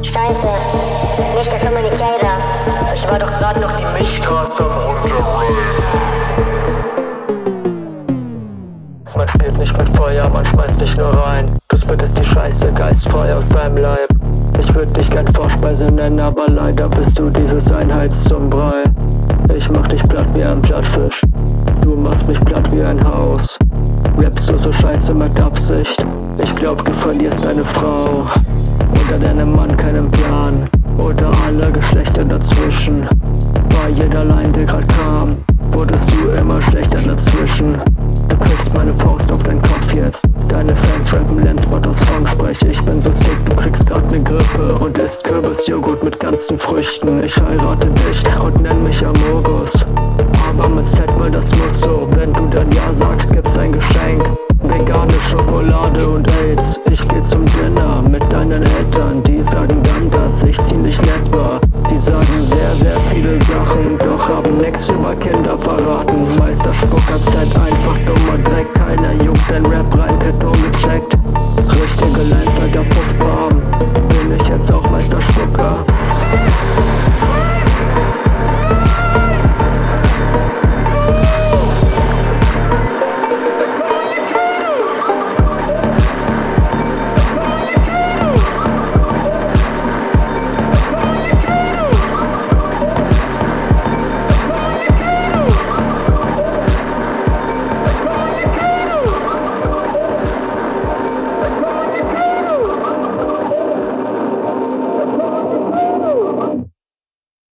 Scheiße, nicht der Communicator. Ich war doch gerade noch die Milchstraße am Runterrollen. Man spielt nicht mit Feuer, man schmeißt dich nur rein. Du spittest die Scheiße geistfrei aus deinem Leib. Ich würd dich gern Vorspeise nennen, aber leider bist du dieses Einheits zum Brei. Ich mach dich platt wie ein Plattfisch, du machst mich platt wie ein Haus. Rappst du so scheiße mit Absicht? Ich glaub, du verlierst deine Frau. Unter deinem Mann keinen Plan, oder alle Geschlechter dazwischen. Bei jeder Line, der grad kam, wurdest du immer schlechter dazwischen. Du kriegst meine Faust auf deinen Kopf jetzt. Deine Fans rappen Lenspot aus Funk spreche. Ich bin so sick, du kriegst grad ne Grippe und isst Kürbisjoghurt mit ganzen Früchten. Ich heirate dich und nenn mich Amogus, aber mit Z, weil das muss so. Wenn du dann Ja sagst, gibt's ein Geschenk. Vegane Schokolade und AIDS. Ich geh zum Dinner mit deinen Eltern, die sagen